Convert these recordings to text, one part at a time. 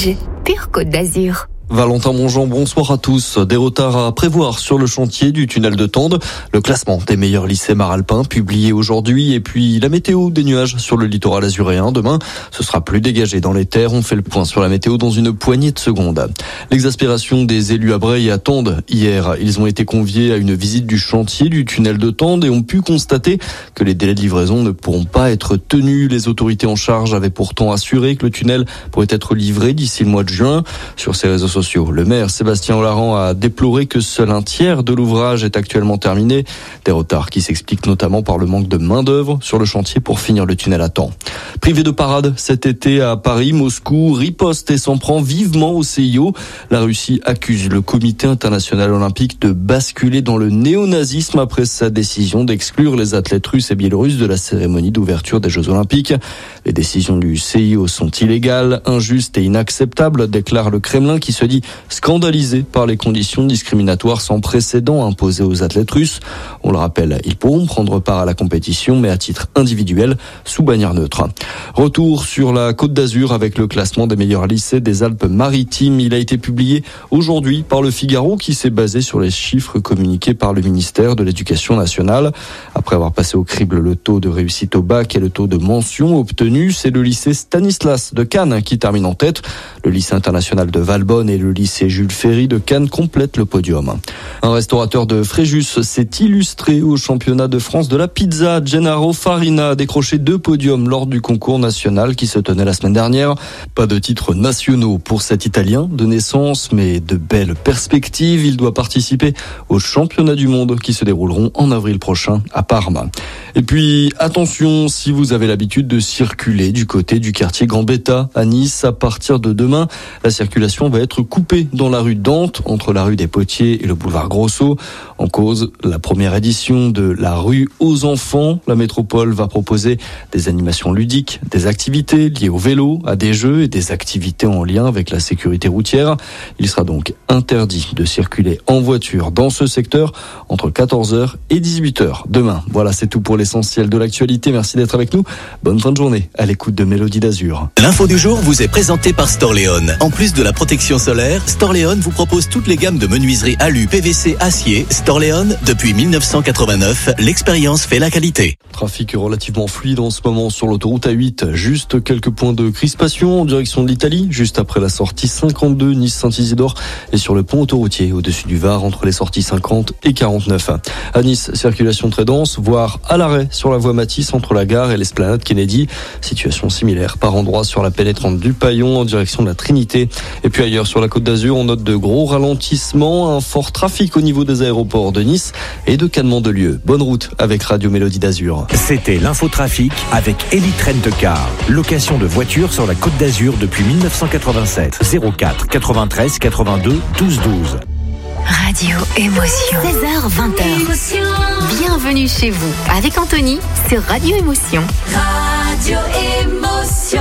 Orange, pure Côte d'Azur. Valentin Mongeant, bonsoir à tous. Des retards à prévoir sur le chantier du tunnel de Tende. Le classement des meilleurs lycées maralpins publié aujourd'hui et puis la météo des nuages sur le littoral azuréen. Demain, ce sera plus dégagé dans les terres. On fait le point sur la météo dans une poignée de secondes. L'exaspération des élus à Breil et à Tende. Hier, ils ont été conviés à une visite du chantier du tunnel de Tende et ont pu constater que les délais de livraison ne pourront pas être tenus. Les autorités en charge avaient pourtant assuré que le tunnel pourrait être livré d'ici le mois de juin. Sur ses réseaux sociaux, le maire Sébastien Olaran a déploré que seul un tiers de l'ouvrage est actuellement terminé. Des retards qui s'expliquent notamment par le manque de main-d'œuvre sur le chantier pour finir le tunnel à temps. Privé de parade cet été à Paris, Moscou riposte et s'en prend vivement au CIO. La Russie accuse le Comité international olympique de basculer dans le néonazisme après sa décision d'exclure les athlètes russes et biélorusses de la cérémonie d'ouverture des Jeux olympiques. Les décisions du CIO sont illégales, injustes et inacceptables, déclare le Kremlin qui se dit scandalisé par les conditions discriminatoires sans précédent imposées aux athlètes russes. On le rappelle, ils pourront prendre part à la compétition, mais à titre individuel, sous bannière neutre. Retour sur la Côte d'Azur avec le classement des meilleurs lycées des Alpes-Maritimes. Il a été publié aujourd'hui par le Figaro qui s'est basé sur les chiffres communiqués par le ministère de l'Éducation nationale. Après avoir passé au crible le taux de réussite au bac et le taux de mention obtenu, c'est le lycée Stanislas de Cannes qui termine en tête. Le lycée international de Valbonne et le lycée Jules Ferry de Cannes complètent le podium. Un restaurateur de Fréjus s'est illustré au championnat de France de la pizza. Gennaro Farina a décroché 2 podiums lors du concours national qui se tenait la semaine dernière. Pas de titres nationaux pour cet Italien de naissance, mais de belles perspectives. Il doit participer aux championnats du monde qui se dérouleront en avril prochain à Parme. Et puis, attention, si vous avez l'habitude de circuler du côté du quartier Gambetta à Nice, à partir de demain, la circulation va être coupée dans la rue Dante, entre la rue des Potiers et le boulevard Grosso. En cause, la première édition de la rue aux enfants. La métropole va proposer des animations ludiques, des activités liées au vélo, à des jeux et des activités en lien avec la sécurité routière. Il sera donc interdit de circuler en voiture dans ce secteur entre 14h et 18h demain. Voilà, c'est tout pour l'essentiel de l'actualité. Merci d'être avec nous. Bonne fin de journée à l'écoute de Mélodie d'Azur. L'info du jour vous est présentée par Storléon. En plus de la protection solaire, Storléon vous propose toutes les gammes de menuiserie alu, PVC, acier. Storléon, depuis 1989, l'expérience fait la qualité. Trafic relativement fluide en ce moment sur l'autoroute A8. Juste quelques points de crispation en direction de l'Italie, juste après la sortie 52 Nice-Saint-Isidore et sur le pont autoroutier au-dessus du Var entre les sorties 50 et 49. À Nice, circulation très dense, voire à l'arrêt sur la voie Matisse entre la gare et l'esplanade Kennedy. Situation similaire par endroits sur la pénétrante du Paillon en direction de la Trinité. Et puis ailleurs sur la Côte d'Azur, on note de gros ralentissements, un fort trafic au niveau des aéroports de Nice et de Cannes-Mandelieu. Bonne route avec Radio Mélodie d'Azur. C'était l'infotrafic avec Elite Rent-A-Car. Location de voitures sur la Côte d'Azur depuis 1987. 04 93 82 12 12. Radio Émotion. 16h-20h. Bienvenue chez vous avec Anthony sur Radio Émotion. Radio Émotion.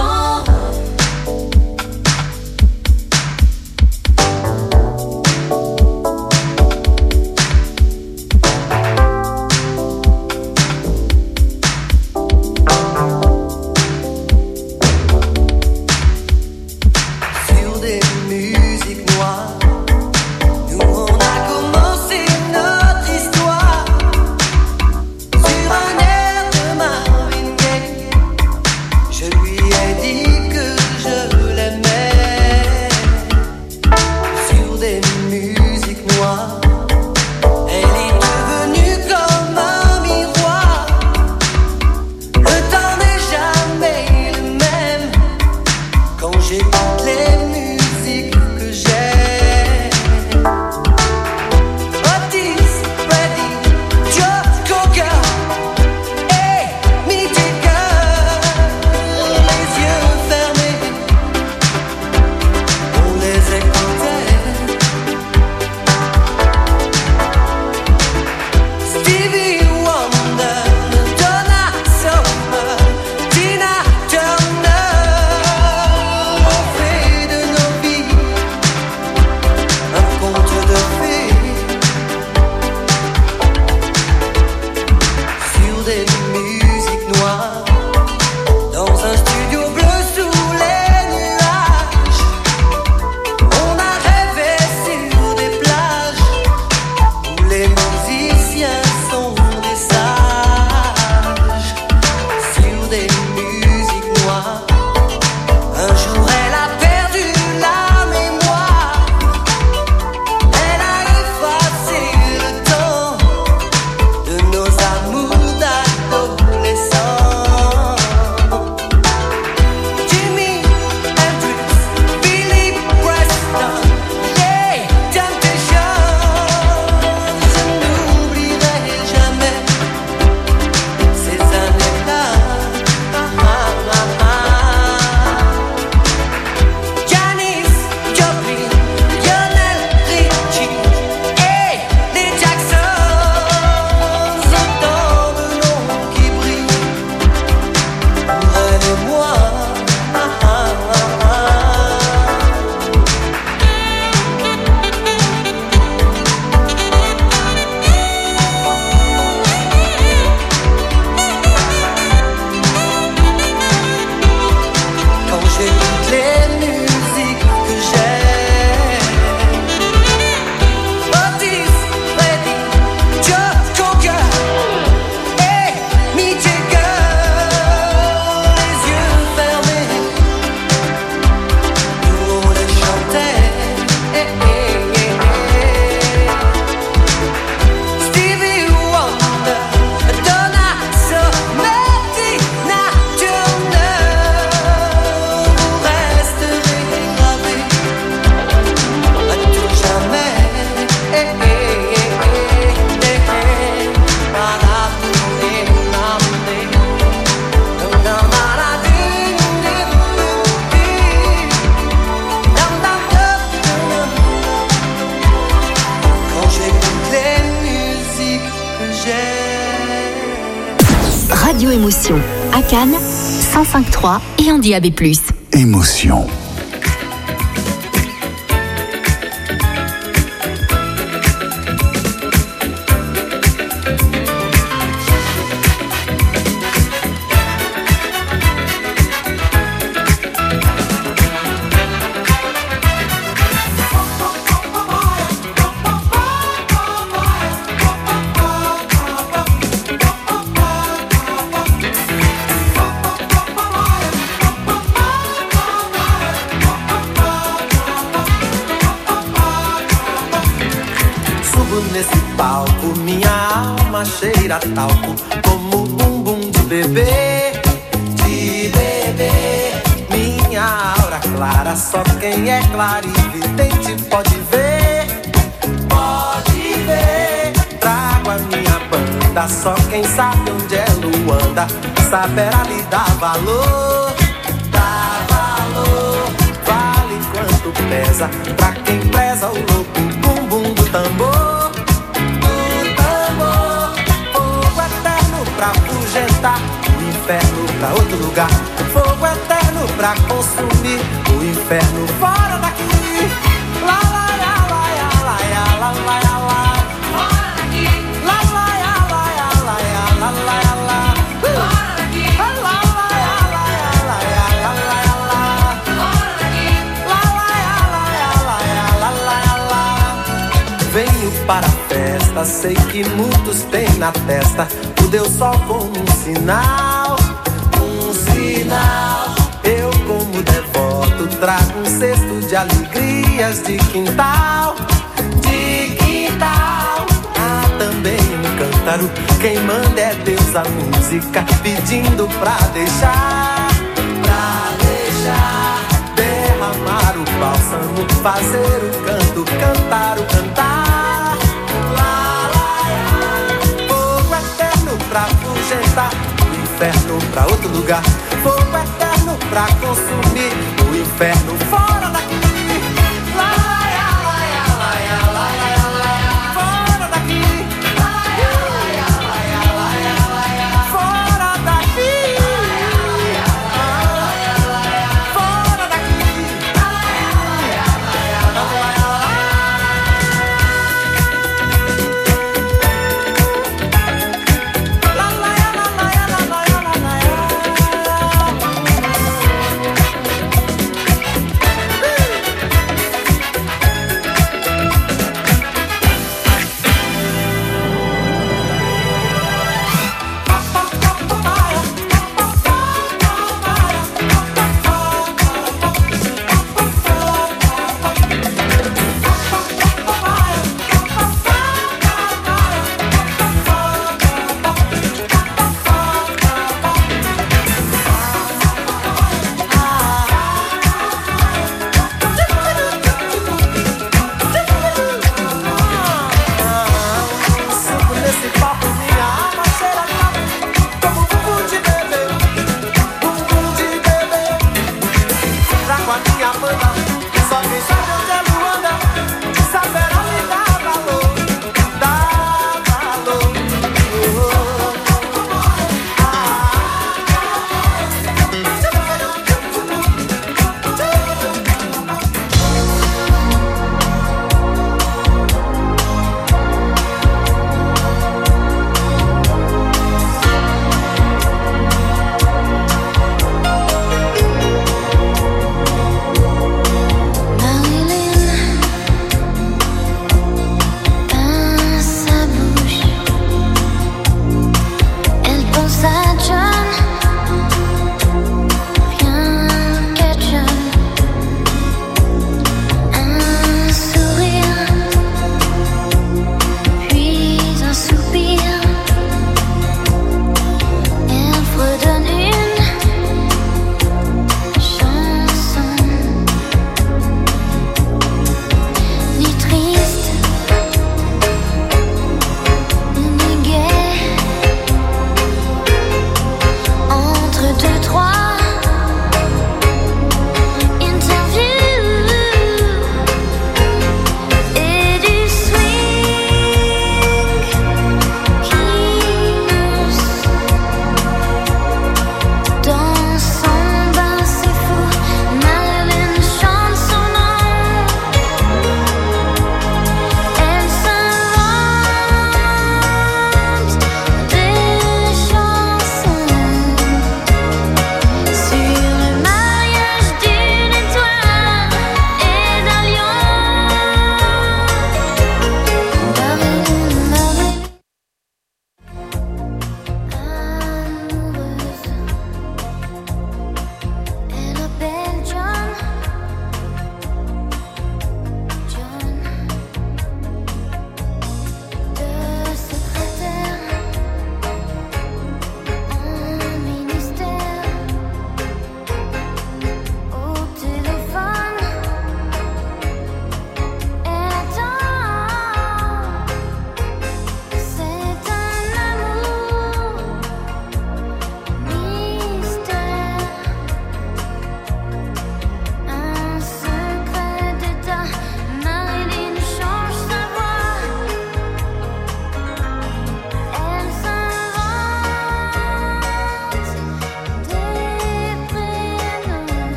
Émotion. À Cannes, 105.3 et en DAB+. Émotion. Nesse palco, minha alma cheira talco, como bumbum de bebê, de bebê. Minha aura clara, só quem é clarividente pode ver, pode ver. Trago a minha banda, só quem sabe onde é Luanda saberá lhe dar valor, dá valor. Vale quanto pesa, pra quem preza o louco bumbum do tambor. Pra afugentar o inferno pra outro lugar, fogo eterno pra consumir o inferno fora daqui. Lá, lá, lá, lá, lá, lá, lá, lá, lá. Fora daqui. Lá, lá, lá, lá, lá, lá, lá, lá. Fora daqui. Lá, lá, lá, lá, lá, lá, lá. Fora daqui. Lá, lá, lá, lá, lá, lá. Venho para a festa, sei que muitos têm na testa o Deus Sol como um sinal, um sinal. Eu como devoto trago um cesto de alegrias de quintal, de quintal. Há também um cântaro, quem manda é Deus a música, pedindo pra deixar, derramar o bálsamo, fazer o canto, cantar o cantar. Pra afugentar o inferno pra outro lugar, fogo eterno pra consumir o inferno fora daqui. Lá, lá, lá, lá, lá, lá, lá, fora daqui. Lá, lá, lá, lá, lá, fora daqui. Fora daqui.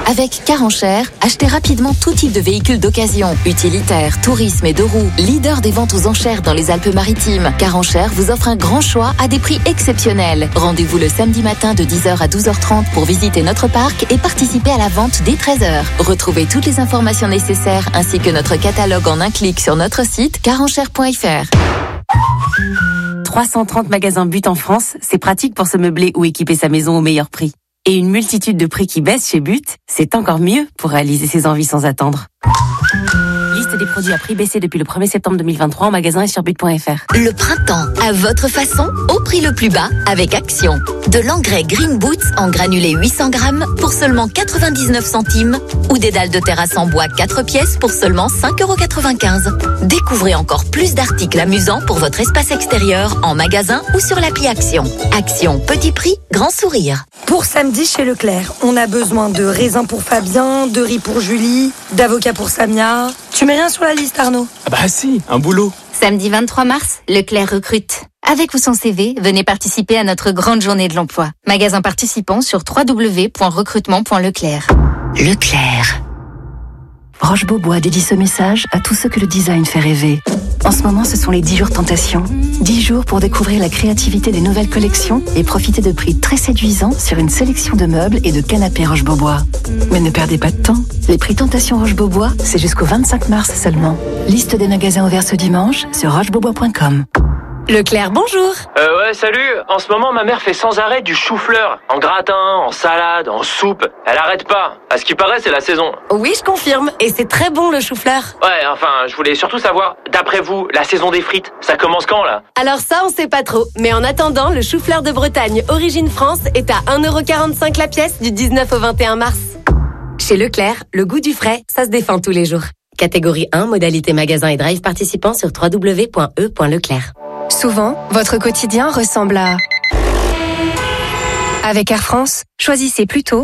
Avec Car Enchères, achetez rapidement tout type de véhicules d'occasion, utilitaires, tourisme et 2 roues. Leader des ventes aux enchères dans les Alpes-Maritimes, Car Enchères vous offre un grand choix à des prix exceptionnels. Rendez-vous le samedi matin de 10h à 12h30 pour visiter notre parc et participer à la vente dès 13h. Retrouvez toutes les informations nécessaires ainsi que notre catalogue en un clic sur notre site carenchères.fr. 330 magasins But en France, c'est pratique pour se meubler ou équiper sa maison au meilleur prix. Et une multitude de prix qui baissent chez But, c'est encore mieux pour réaliser ses envies sans attendre. Liste des produits à prix baissé depuis le 1er septembre 2023 en magasin et sur but.fr. Le printemps, à votre façon, au prix le plus bas, avec Action. De l'engrais Green Boots en granulé 800 grammes pour seulement 99 centimes ou des dalles de terrasse en bois 4 pièces pour seulement 5,95 €. Découvrez encore plus d'articles amusants pour votre espace extérieur en magasin ou sur l'appli Action. Action, petit prix, grand sourire. Pour samedi chez Leclerc, on a besoin de raisins pour Fabien, de riz pour Julie, d'avocat pour Samia. Tu mets rien sur la liste, Arnaud? Ah bah si, un boulot. Samedi 23 mars, Leclerc recrute. Avec ou sans CV, venez participer à notre grande journée de l'emploi. Magasin participant sur www.recrutement.leclerc. Leclerc. Roche Beaubois dédie ce message à tous ceux que le design fait rêver. En ce moment, ce sont les 10 jours tentation. 10 jours pour découvrir la créativité des nouvelles collections et profiter de prix très séduisants sur une sélection de meubles et de canapés Roche Beaubois. Mais ne perdez pas de temps. Les prix tentation Roche Beaubois, c'est jusqu'au 25 mars seulement. Liste des magasins ouverts ce dimanche sur rochebeaubois.com. Leclerc, bonjour. Ouais, salut. En ce moment, ma mère fait sans arrêt du chou-fleur. En gratin, en salade, en soupe. Elle arrête pas. À ce qui paraît, c'est la saison. Oui, je confirme. Et c'est très bon le chou-fleur. Ouais, enfin, je voulais surtout savoir, d'après vous, la saison des frites, ça commence quand, là? Alors ça, on sait pas trop. Mais en attendant, le chou-fleur de Bretagne, origine France, est à 1,45 € la pièce du 19 au 21 mars. Chez Leclerc, le goût du frais, ça se défend tous les jours. Catégorie 1, modalité magasin et drive participant sur www.e.leclerc. Souvent, votre quotidien ressemble à... Avec Air France, choisissez plutôt...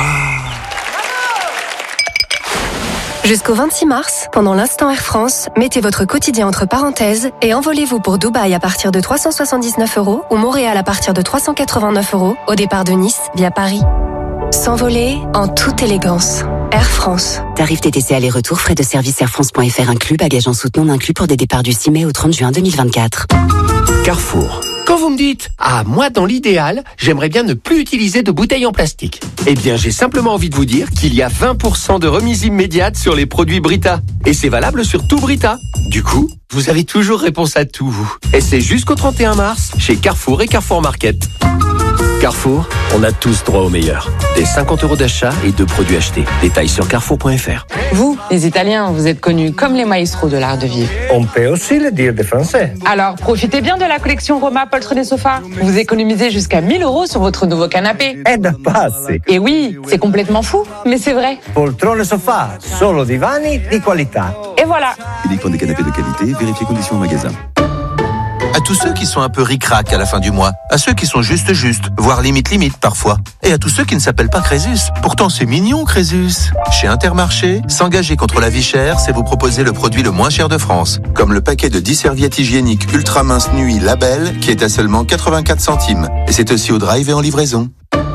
Jusqu'au 26 mars, pendant l'instant Air France, mettez votre quotidien entre parenthèses et envolez-vous pour Dubaï à partir de 379 € ou Montréal à partir de 389 € au départ de Nice via Paris. S'envoler en toute élégance. Air France. Tarif TTC aller-retour, frais de service airfrance.fr inclus, bagages en soute non inclus pour des départs du 6 mai au 30 juin 2024. Carrefour. Quand vous me dites « Ah, moi, dans l'idéal, j'aimerais bien ne plus utiliser de bouteilles en plastique », eh bien, j'ai simplement envie de vous dire qu'il y a 20% de remise immédiate sur les produits Brita. Et c'est valable sur tout Brita. Du coup, vous avez toujours réponse à tout, vous. Et c'est jusqu'au 31 mars, chez Carrefour et Carrefour Market. Carrefour, on a tous droit au meilleur. Des 50 € d'achat et de produits achetés. Détails sur carrefour.fr. Vous, les Italiens, vous êtes connus comme les maestros de l'art de vivre. On peut aussi le dire des Français. Alors, profitez bien de la collection Roma Poltre des Sofas. Vous économisez jusqu'à 1 000 € sur votre nouveau canapé. Eh ben, pas assez. Et oui, c'est complètement fou, mais c'est vrai. Poltrone sofà, solo divani di qualità. Et voilà. Uniquement des canapés de qualité, vérifiez conditions au magasin. À tous ceux qui sont un peu ric-rac à la fin du mois, à ceux qui sont juste, voire limite parfois, et à tous ceux qui ne s'appellent pas Crésus. Pourtant c'est mignon Crésus. Chez Intermarché, s'engager contre la vie chère, c'est vous proposer le produit le moins cher de France, comme le paquet de 10 serviettes hygiéniques ultra mince nuit Label, qui est à seulement 84 centimes. Et c'est aussi au drive et en livraison.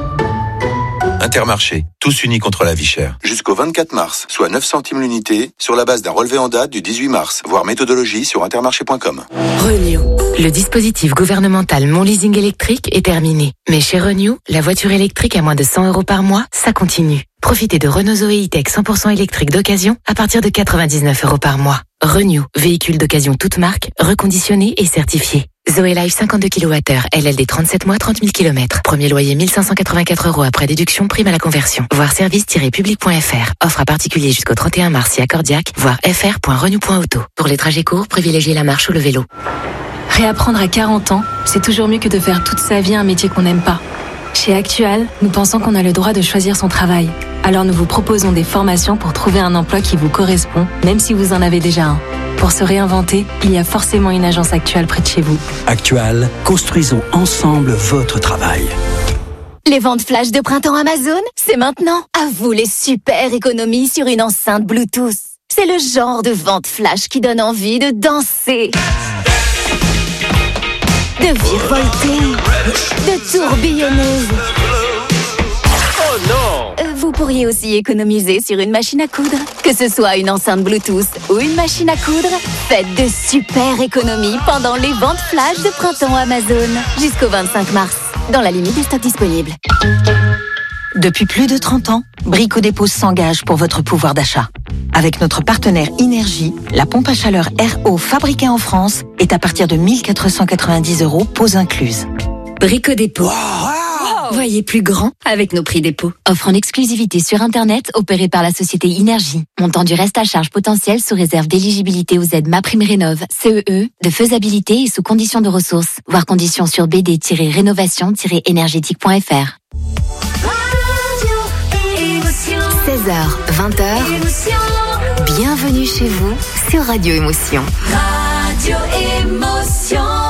Intermarché, tous unis contre la vie chère. Jusqu'au 24 mars, soit 9 centimes l'unité, sur la base d'un relevé en date du 18 mars, voire méthodologie sur intermarché.com. Renew. Le dispositif gouvernemental Mon Leasing électrique est terminé. Mais chez Renew, la voiture électrique à moins de 100 € par mois, ça continue. Profitez de Renault Zoé E-Tech 100% électrique d'occasion à partir de 99 € par mois. Renew, véhicule d'occasion toute marque, reconditionné et certifié. Zoé Life 52 kWh, LLD 37 mois, 30 000 km. Premier loyer 1 584 € après déduction, prime à la conversion. Voir service-public.fr. Offre à particulier jusqu'au 31 mars si accordiaque. Voir fr.renew.auto. Pour les trajets courts, privilégiez la marche ou le vélo. Réapprendre à 40 ans, c'est toujours mieux que de faire toute sa vie un métier qu'on n'aime pas. Chez Actual, nous pensons qu'on a le droit de choisir son travail. Alors nous vous proposons des formations pour trouver un emploi qui vous correspond, même si vous en avez déjà un. Pour se réinventer, il y a forcément une agence Actual près de chez vous. Actual, construisons ensemble votre travail. Les ventes flash de printemps Amazon, c'est maintenant. À vous les super économies sur une enceinte Bluetooth. C'est le genre de vente flash qui donne envie de danser, de virevolter, de tourbillonner. non! Vous pourriez aussi économiser sur une machine à coudre. Que ce soit une enceinte Bluetooth ou une machine à coudre, faites de super économies pendant les ventes flash de printemps Amazon. Jusqu'au 25 mars, dans la limite des stocks disponibles. Depuis plus de 30 ans, Brico Dépôt s'engage pour votre pouvoir d'achat. Avec notre partenaire Énergie, la pompe à chaleur RO fabriquée en France est à partir de 1 490 €, pose incluse. Brico Dépôt. Voyez plus grand avec nos prix dépôt. Offre en exclusivité sur Internet opérée par la société Énergie. Montant du reste à charge potentiel sous réserve d'éligibilité aux aides MaPrimeRénov', CEE, de faisabilité et sous conditions de ressources. Voir conditions sur bd-rénovation-énergétique.fr. 16h, 20h. Bienvenue chez vous sur Radio Émotion. Radio Émotion.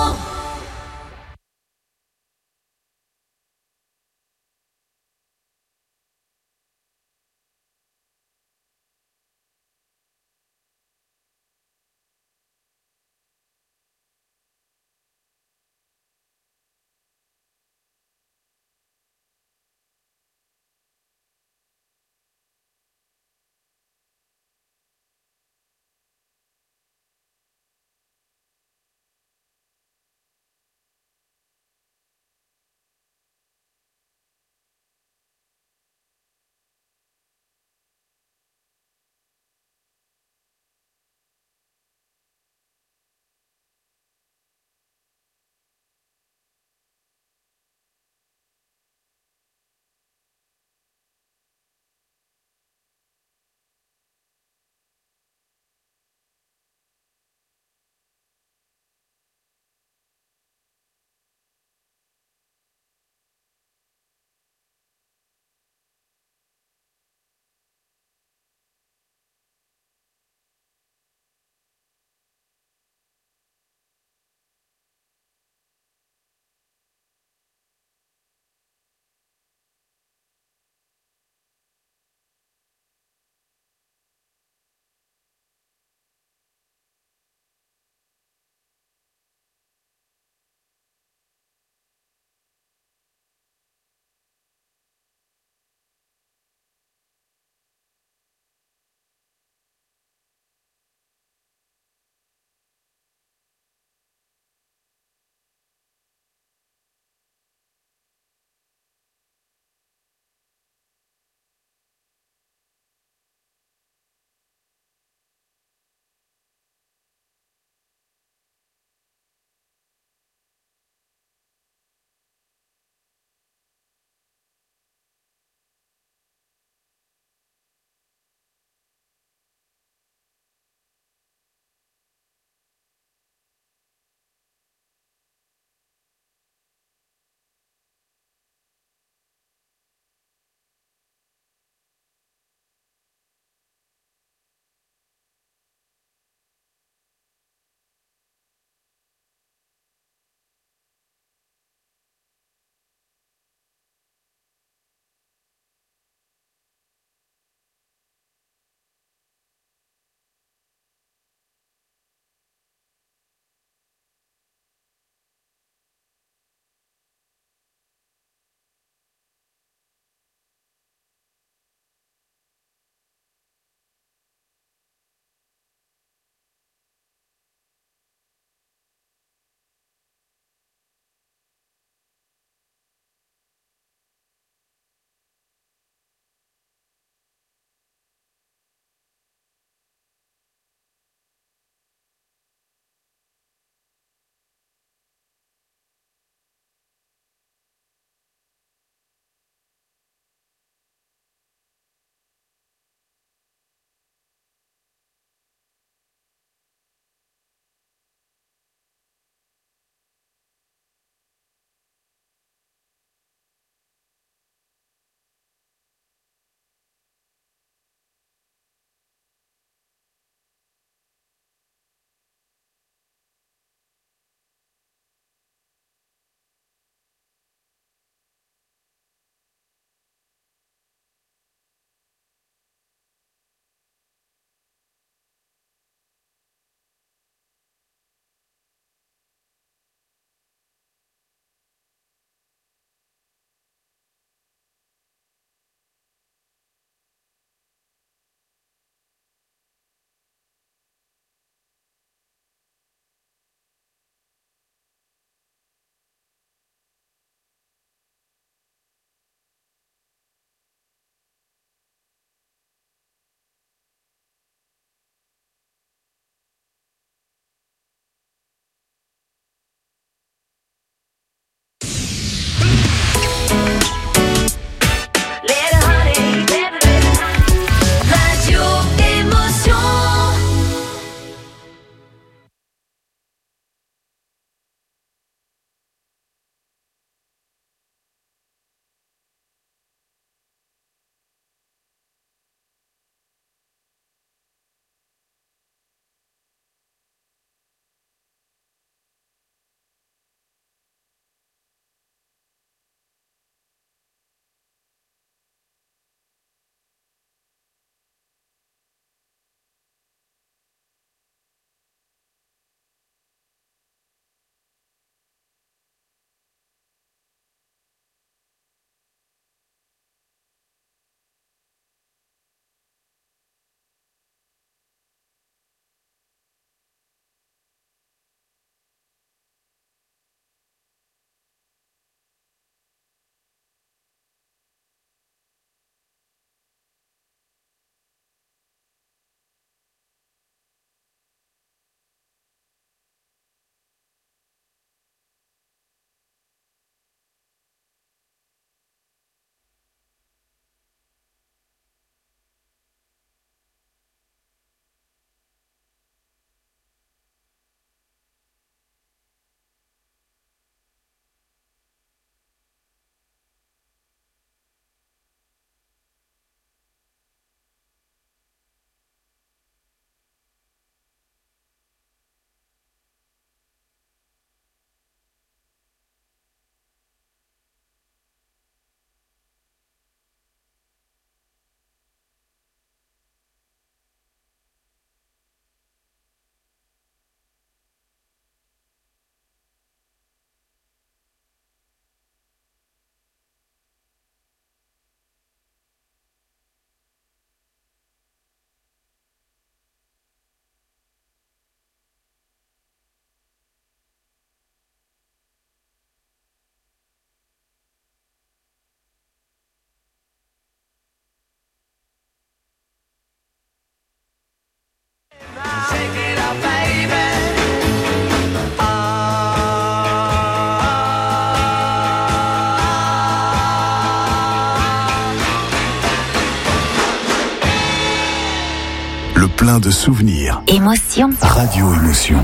plein de souvenirs. Émotion. Radio Émotion.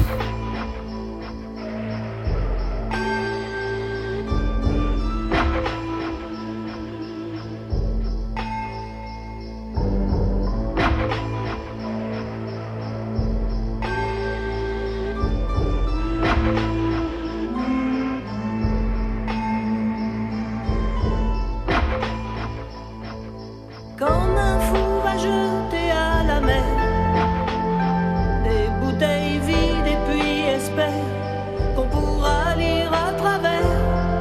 Comme un fou va jeter à la mer des bouteilles vides et puis espère qu'on pourra lire à travers.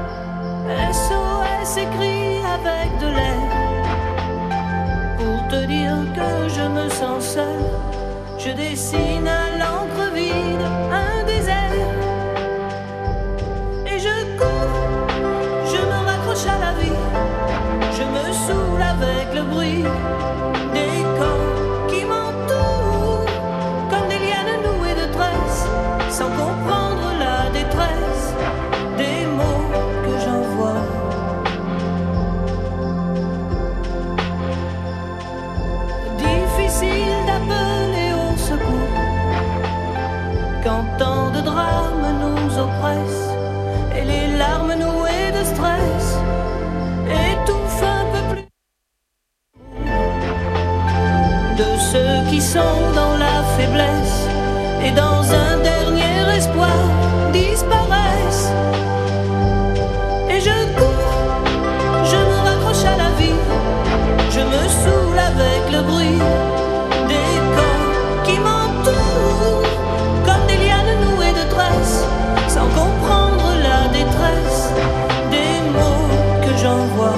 SOS écrit avec de l'air pour te dire que je me sens seul. Je dessine à l'encre vide un désert et je cours, je me raccroche à la vie. Je me saoule avec le bruit des corps qui m'entourent comme des lianes nouées de tresses, sans comprendre la détresse des mots que j'envoie. Difficile d'appeler au secours quand tant de drames nous oppressent et les larmes nouées de stress étouffent un peu plus de ceux qui sont dans la faiblesse et dans un dernier espoir disparaissent. Et je cours, je me raccroche à la vie, je me saoule avec le bruit des corps qui m'entourent comme des lianes nouées de tresses, sans comprendre la détresse des mots que j'envoie.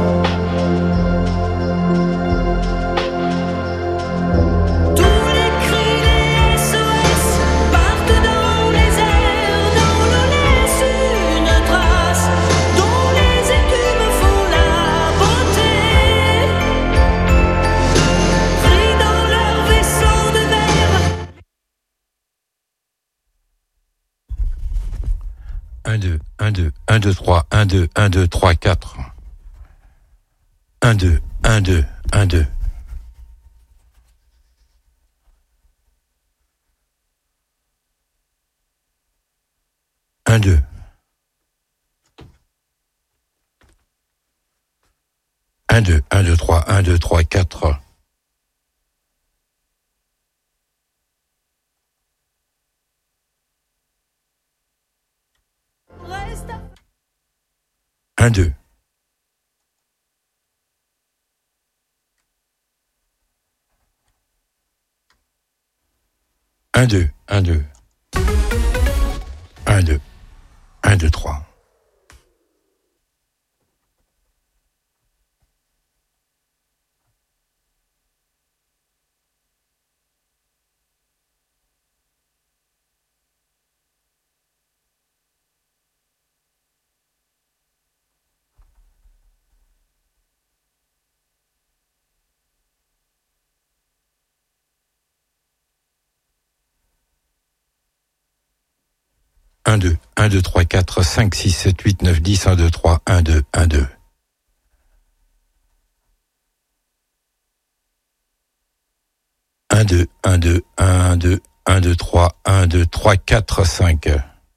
Un, deux, 3, 1, 2, 1, 2, 3, 4. 1, 2, 1, 2, 1, 2. Un, deux. Un, deux, 1, 2, 3, 1, 2, 3, 4. Un, deux. Un, deux, 1, 2. 1, 2. 1, 2, 3. Un, deux, 1, 2, 3, 4, 5, 6, 7, 8, 9, 10, 1, 2, 3, 1, 2, 1, 2. Un, deux, 1, 2, 1, 2, 1, 2, 3, 1, 2, 3, 4, 5.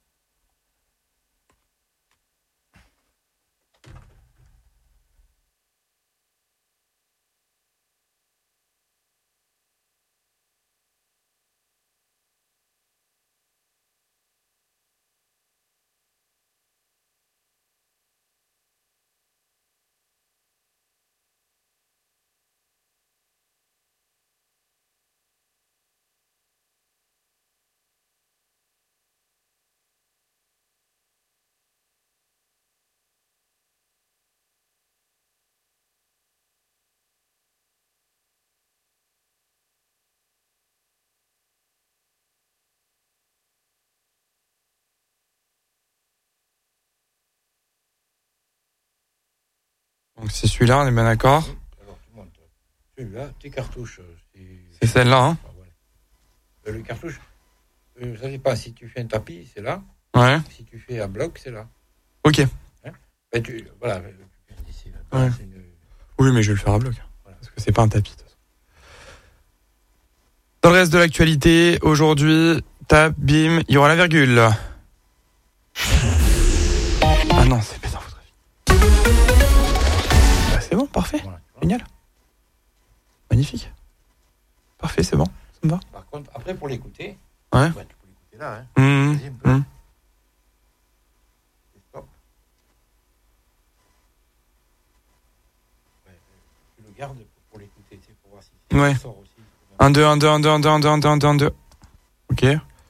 Donc c'est celui-là, on est bien d'accord? Alors tu montes. Celui-là, tes cartouches. C'est celle-là, hein? Le cartouche, ça dépend. Si tu fais un tapis, c'est là. Ouais. Si tu fais un bloc, c'est là. Ok. Hein? Ben, voilà. Ici, là, Ouais. Oui, mais je vais le faire à bloc. Voilà. Parce que c'est pas un tapis. Dans le reste de l'actualité, aujourd'hui, tape, bim, il y aura la virgule. Ah non, c'est pas dans votre avis. Bah, c'est bon, parfait. Voilà, génial. Magnifique. Parfait, c'est bon. Ça me va. Par contre, après, pour l'écouter, ouais. Tu peux l'écouter là. Hein. Vas-y un peu. Stop. Ouais, tu le gardes pour l'écouter, tu sais, pour voir si ouais. Sort aussi. 1, 2, 1, 2, 1, 2, 1, 2, 1, 2, 1, 2, 1, 2, 1, 2. Ok.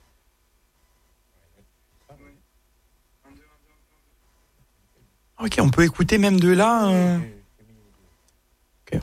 Ok, on peut écouter même de là. Ok.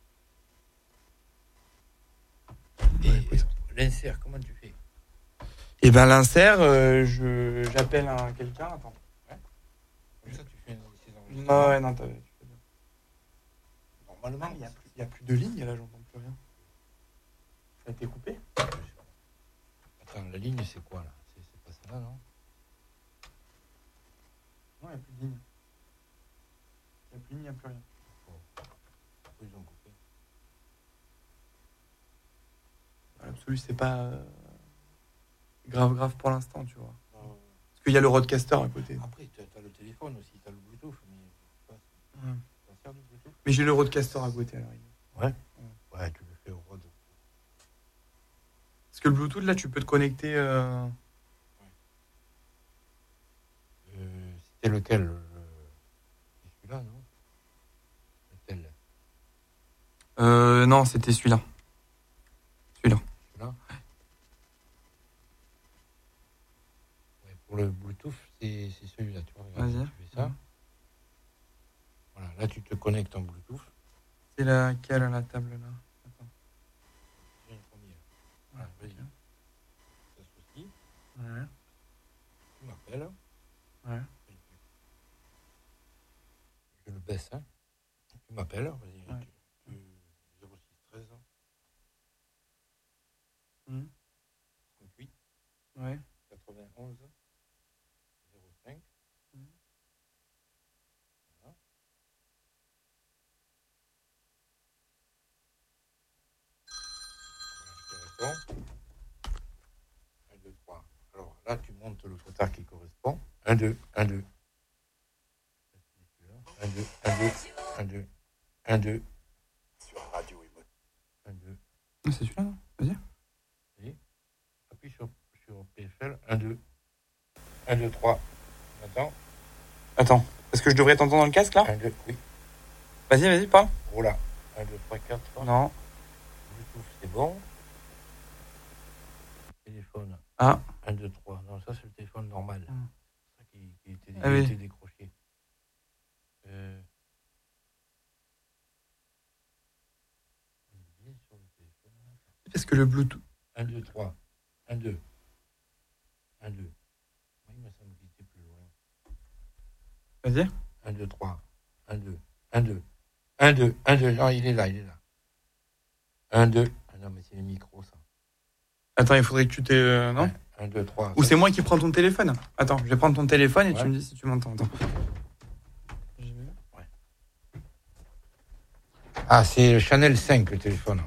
Et l'insert, comment tu fais? Eh ben l'insert, j'appelle quelqu'un. Attends. Ouais. Comme ça, tu fais un Non, ouais, non, tu fais bien. Normalement, il n'y a plus de ligne, là, j'entends plus rien. Ça a été coupé? Attends, la ligne, c'est quoi, là? C'est pas ça, là, non? Non, il n'y a plus de ligne. Il n'y a plus de ligne, il n'y a plus rien. Pourquoi ils ont coupé? L'absolu, c'est pas grave pour l'instant, tu vois. Parce qu'il y a le roadcaster à côté. Après, tu as le téléphone aussi, tu as le Bluetooth, mais ça sert du Bluetooth. Mais j'ai le roadcaster à côté, alors. Ouais, tu le fais au road. Parce que le Bluetooth, là, tu peux te connecter. C'était lequel? C'est celui-là, non? Lequel? Non, c'était celui-là. Celui-là. Ouais, pour le Bluetooth, c'est celui-là, tu vois. Regarde, vas-y. Tu fais ça. Voilà, là, tu te connectes en Bluetooth. C'est laquelle à la table, là? Attends. J'ai une première. Voilà, vas-y. T'associes. Ouais. Tu m'appelles. Ouais. Je le baisse, hein. Tu m'appelles, vas-y. Ouais. 06 13 38 ouais. 91 05. Voilà. Je te réponds. 1, 2, 3. Alors là, tu montes le quota qui correspond. 1, 2, 1, 2. 1, 2, 1, 2, 1, 2, 1, 2. Sur Radio Emote. 1, 2. C'est celui-là, non? Vas-y. Vas-y. Appuie sur PFL. 1, 2. 1, 2, 3. Attends. Est-ce que je devrais t'entendre dans le casque, là? 1, 2, oui. Vas-y, parle. Voilà. 1, 2, 3, 4. Non. Bluetooth, c'est bon. Téléphone. Ah. 1, 2, 3. Non, ça, c'est le téléphone normal. C'est ça qui était décroché. Est-ce que le Bluetooth... 1, 2, 3. 1, 2. 1, 2. Oui, il me semble qu'il était plus loin. Vas-y. 1, 2, 3. 1, 2. 1, 2. 1, 2. 1, 2. Non, il est là. 1, 2. Ah non, mais c'est les micros, ça. Attends, il faudrait que tu t'aies... non? 1, 2, 3. Ou c'est moi qui prends ton téléphone? Attends, je vais prendre ton téléphone et tu me dis si tu m'entends. Attends. Ouais. Ah, c'est le Chanel 5, le téléphone.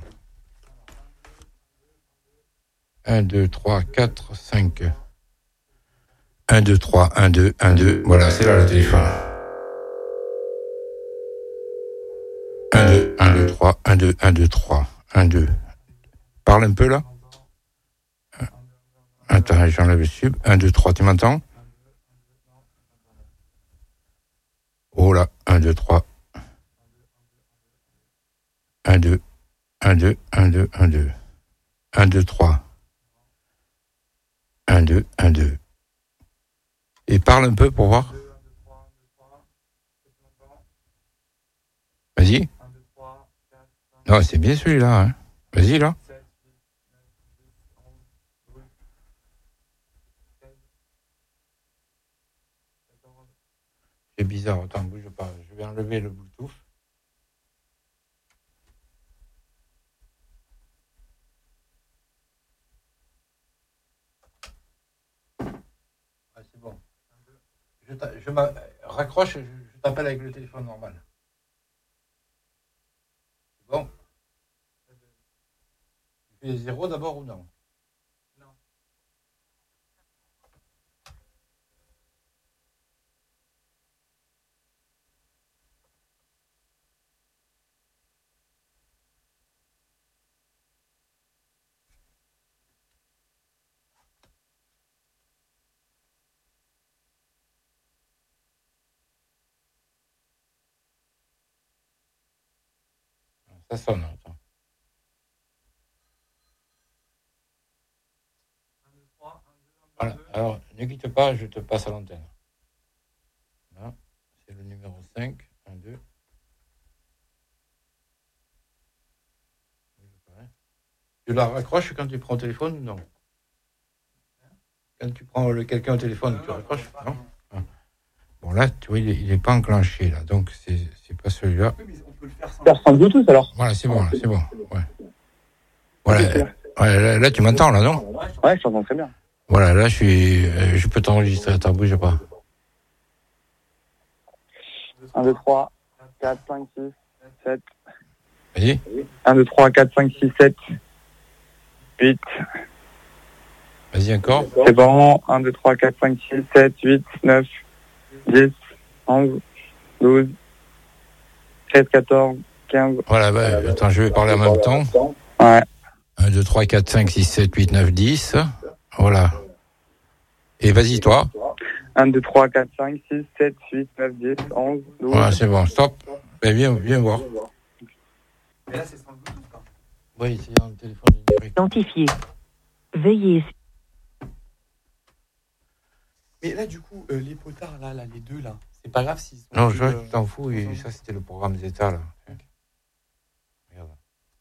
1, 2, 3, 4, 5. 1, 2, 3, 1, 2, 1, 2. Voilà, c'est là le téléphone. 1, 2, 1, 2, 3, 1, 2, 1, 2, 3, 1, 2. Parle un peu là. Attends, j'enlève le sub. 1, 2, 3, tu m'entends? Oh là, 1, 2, 3. 1, 2, 1, 2, 1, 2, 1, 2. 1, 2, 3. 1, 2, 1, 2. Et parle un peu pour voir. Vas-y. Non, c'est bien celui-là. Hein. Vas-y, là. C'est bizarre. Attends, bouge pas. Je vais enlever le Bluetooth. Ah, c'est bon. Raccroche, je t'appelle avec le téléphone normal. C'est bon. Tu fais 0 d'abord ou non? Ça sonne. Attends. Voilà. Alors, ne quitte pas, je te passe à l'antenne. Là, c'est le numéro 5. 1, 2. Tu la raccroches quand tu prends au téléphone ou non? Quand tu prends quelqu'un au téléphone, tu raccroches? Non. Ah. Bon, là, tu vois, il n'est pas enclenché, là. Donc, c'est pas celui-là. Oui, mais on peut le faire sans Bluetooth, alors. Voilà, c'est bon, là, c'est bon. Ouais. Voilà, là, tu m'entends, là, non? Ouais, je t'entends très bien. Voilà, là, je peux t'enregistrer. Attends, bouge pas. 1, 2, 3, 4, 5, 6, 7. Vas-y. 1, 2, 3, 4, 5, 6, 7. 8. Vas-y, encore. C'est bon. 1, 2, 3, 4, 5, 6, 7, 8, 9, 10, 11, 12, 13, 14, 15. Voilà, attends, je vais parler en même temps. Ouais. 1, 2, 3, 4, 5, 6, 7, 8, 9, 10. Voilà. Et vas-y, toi. 1, 2, 3, 4, 5, 6, 7, 8, 9, 10, 11, 12. Voilà, c'est bon, stop. Ben, viens voir. Mais là, c'est sans Bluetooth, quoi. Oui, c'est un téléphone numérique. Identifié. Veillez. Mais là, du coup, les potards, là, les deux, là, c'est pas grave s'ils sont. Non, je t'en fous. Et ça, c'était le programme d'État, là. Regarde.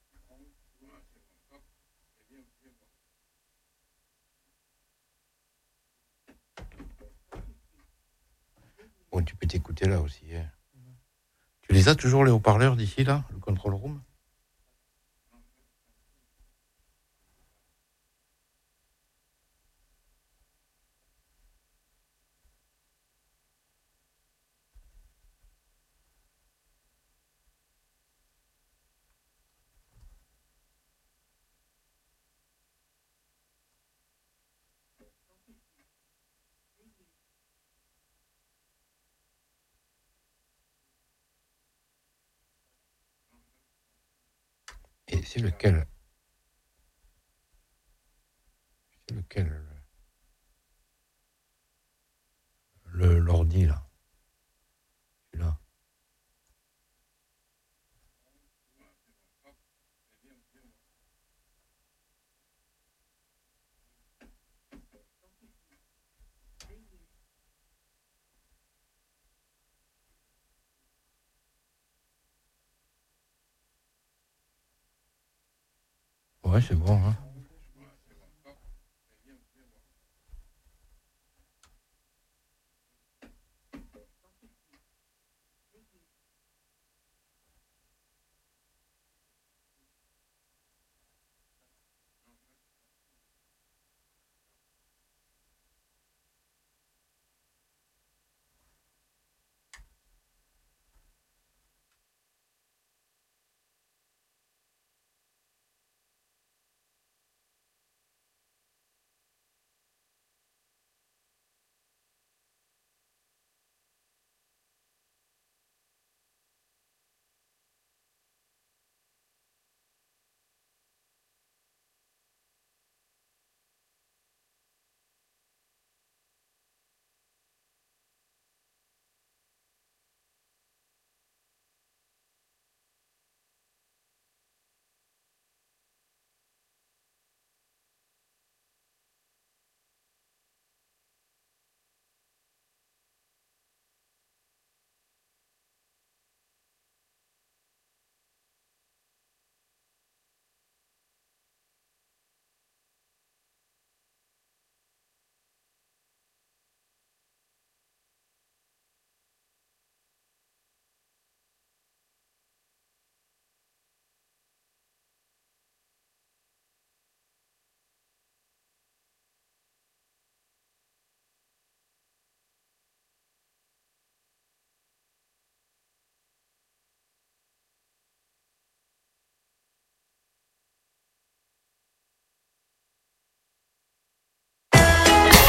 Bon, tu peux t'écouter là aussi. Hein. Tu les as toujours, les haut-parleurs d'ici, là, le control room? Et c'est lequel? C'est lequel? L'ordi, là. Celui-là. Ouais, c'est bon, hein.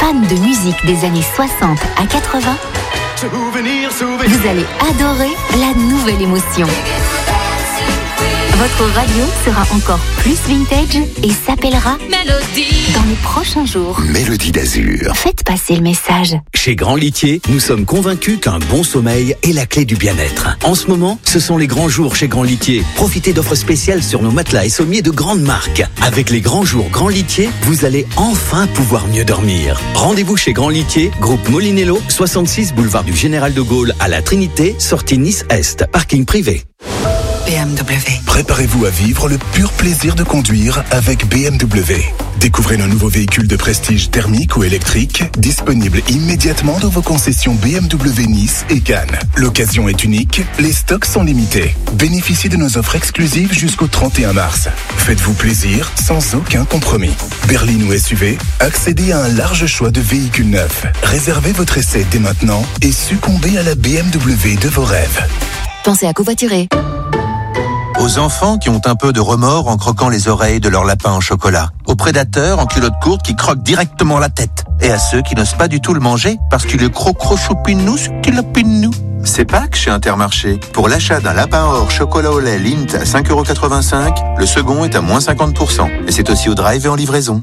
fan de musique des années 60 à 80, vous allez adorer la nouvelle émotion. Votre radio sera encore plus vintage et s'appellera Mélodie dans les prochains jours. Mélodie d'Azur. Faites passer le message. Chez Grand Litier, nous sommes convaincus qu'un bon sommeil est la clé du bien-être. En ce moment, ce sont les grands jours chez Grand Litier. Profitez d'offres spéciales sur nos matelas et sommiers de grandes marques. Avec les grands jours Grand Litier, vous allez enfin pouvoir mieux dormir. Rendez-vous chez Grand Litier, groupe Molinello, 66 boulevard du Général de Gaulle à la Trinité, sortie Nice-Est, parking privé. BMW. Préparez-vous à vivre le pur plaisir de conduire avec BMW. Découvrez nos nouveaux véhicules de prestige thermiques ou électriques, disponibles immédiatement dans vos concessions BMW Nice et Cannes. L'occasion est unique, les stocks sont limités. Bénéficiez de nos offres exclusives jusqu'au 31 mars. Faites-vous plaisir sans aucun compromis. Berline ou SUV, accédez à un large choix de véhicules neufs. Réservez votre essai dès maintenant et succombez à la BMW de vos rêves. Pensez à covoiturer. Aux enfants qui ont un peu de remords en croquant les oreilles de leur lapin en chocolat. Aux prédateurs en culotte courte qui croquent directement la tête. Et à ceux qui n'osent pas du tout le manger parce qu'il est croc-croc-choupinou ce qu'il a pinou. C'est Pâques chez Intermarché. Pour l'achat d'un lapin or chocolat au lait Lindt à 5,85 €, le second est à moins 50%. Et c'est aussi au drive et en livraison.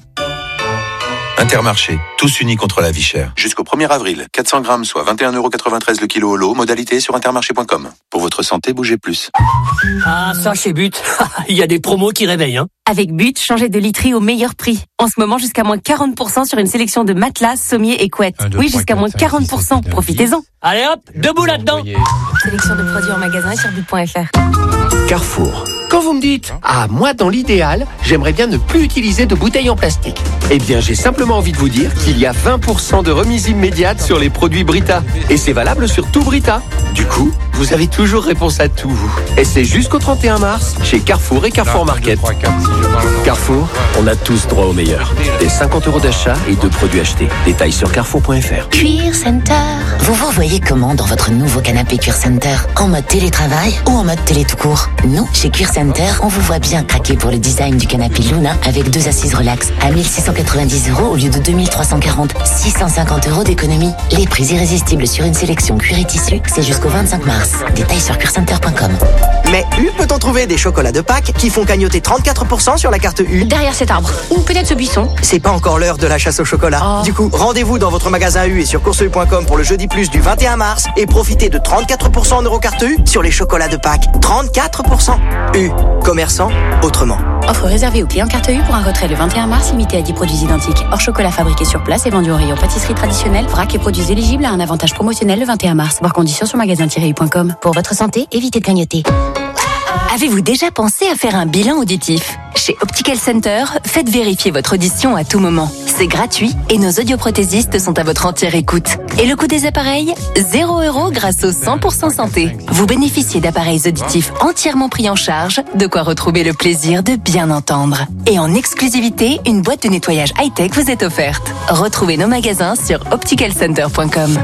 Intermarché, tous unis contre la vie chère. Jusqu'au 1er avril, 400 grammes, soit 21,93 € le kilo au lot, modalité sur intermarché.com. Pour votre santé, bougez plus. Ah, ça chez But, il y a des promos qui réveillent, hein. Avec But, changez de literie au meilleur prix. En ce moment, jusqu'à moins 40% sur une sélection de matelas, sommiers et couettes. Oui, jusqu'à moins 40%. Profitez-en. Allez hop, debout là-dedans. Sélection de produits en magasin et sur but.fr. Carrefour. Quand vous me dites « Ah, moi, dans l'idéal, j'aimerais bien ne plus utiliser de bouteilles en plastique », eh bien, j'ai simplement envie de vous dire qu'il y a 20% de remise immédiate sur les produits Brita. Et c'est valable sur tout Brita. Du coup, vous avez toujours réponse à tout, vous. Et c'est jusqu'au 31 mars, chez Carrefour et Carrefour Market. Carrefour, on a tous droit au meilleur. Des 50 € d'achat et de produits achetés. Détails sur carrefour.fr. Cuir Center. Vous vous voyez comment dans votre nouveau canapé Cuir Center? En mode télétravail ou en mode télé tout court? Nous, chez Cuir Center, on vous voit bien craquer pour le design du canapé Luna avec 2 assises relax à 1690 € au lieu de 2340. 650 € d'économie. Les prix irrésistibles sur une sélection cuir et tissu, c'est jusqu'au 25 mars. Détails sur cuircenter.com. Mais U peut-on trouver des chocolats de Pâques qui font cagnotter 34% sur la carte U? Derrière cet arbre. Ou peut-être ce buisson. C'est pas encore l'heure de la chasse au chocolat. Oh. Du coup, rendez-vous dans votre magasin U et sur courseu.com pour le jeudi plus du 21 mars et profitez de 34% en Eurocarte U sur les chocolats de Pâques. 34%. U. Commerçant autrement. Offre réservée aux clients carte U pour un retrait le 21 mars limité à 10 produits identiques. Hors chocolat fabriqué sur place et vendu au rayon pâtisserie traditionnelle. Vrac et produits éligibles à un avantage promotionnel le 21 mars. Voir conditions sur magasin-u.com. Pour votre santé, évitez de clignoter. Avez-vous déjà pensé à faire un bilan auditif? Chez Optical Center, faites vérifier votre audition à tout moment. C'est gratuit et nos audioprothésistes sont à votre entière écoute. Et le coût des appareils? 0 € grâce au 100% santé. Vous bénéficiez d'appareils auditifs entièrement pris en charge, de quoi retrouver le plaisir de bien entendre. Et en exclusivité, une boîte de nettoyage high-tech vous est offerte. Retrouvez nos magasins sur opticalcenter.com.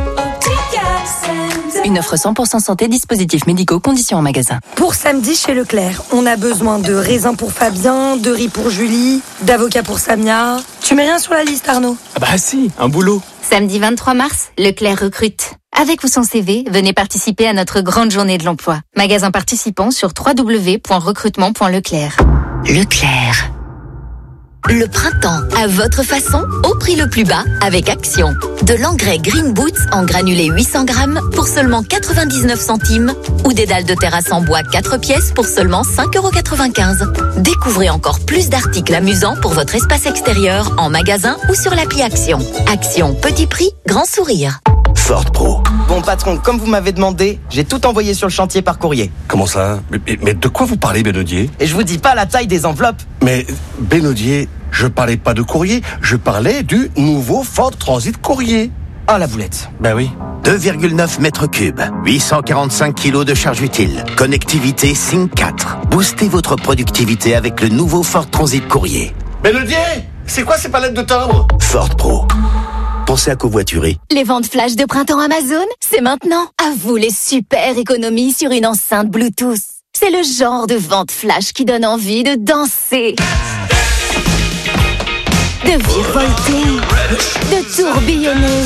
Une offre 100% santé, dispositifs médicaux, conditions en magasin. Pour samedi chez Leclerc, on a besoin de raisins pour Fabien, de riz pour Julie, d'avocat pour Samia. Tu mets rien sur la liste, Arnaud? Ah bah si, un boulot. Samedi 23 mars, Leclerc recrute. Avec ou son CV, venez participer à notre grande journée de l'emploi. Magasin participant sur www.recrutement.leclerc. Leclerc. Le printemps, à votre façon, au prix le plus bas, avec Action. De l'engrais Green Boots en granulé 800 grammes pour seulement 99 centimes ou des dalles de terrasse en bois 4 pièces pour seulement 5,95 €. Découvrez encore plus d'articles amusants pour votre espace extérieur en magasin ou sur l'appli Action. Action, petit prix, grand sourire. Ford Pro. Bon patron, comme vous m'avez demandé, j'ai tout envoyé sur le chantier par courrier. Comment ça? Mais de quoi vous parlez, Bénodier? Et je vous dis pas la taille des enveloppes. Mais Bénodier, je parlais pas de courrier, je parlais du nouveau Ford Transit Courrier. Ah, la boulette. Ben oui. 2,9 mètres cubes, 845 kilos de charge utile, connectivité Sync 4. Boostez votre productivité avec le nouveau Ford Transit Courrier. Bénodier, c'est quoi ces palettes de timbre? Ford Pro. Pensez à covoiturer. Les ventes flash de printemps Amazon, c'est maintenant. À vous les super économies sur une enceinte Bluetooth. C'est le genre de vente flash qui donne envie de danser. de virevolter, de tourbillonner.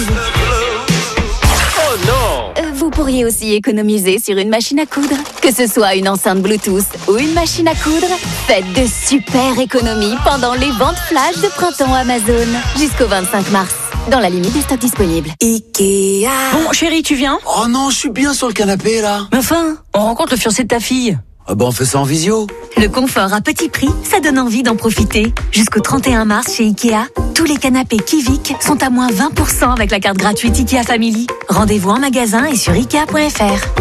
Oh non! Vous pourriez aussi économiser sur une machine à coudre. Que ce soit une enceinte Bluetooth ou une machine à coudre, faites de super économies pendant les ventes flash de printemps Amazon. Jusqu'au 25 mars. Dans la limite des stocks disponibles. Ikea. Bon, chérie, tu viens? Oh non, je suis bien sur le canapé, là. Mais enfin, on rencontre le fiancé de ta fille. Ah bah on fait ça en visio. Le confort à petit prix, ça donne envie d'en profiter. Jusqu'au 31 mars chez Ikea, tous les canapés Kivik sont à moins 20% avec la carte gratuite Ikea Family. Rendez-vous en magasin et sur Ikea.fr.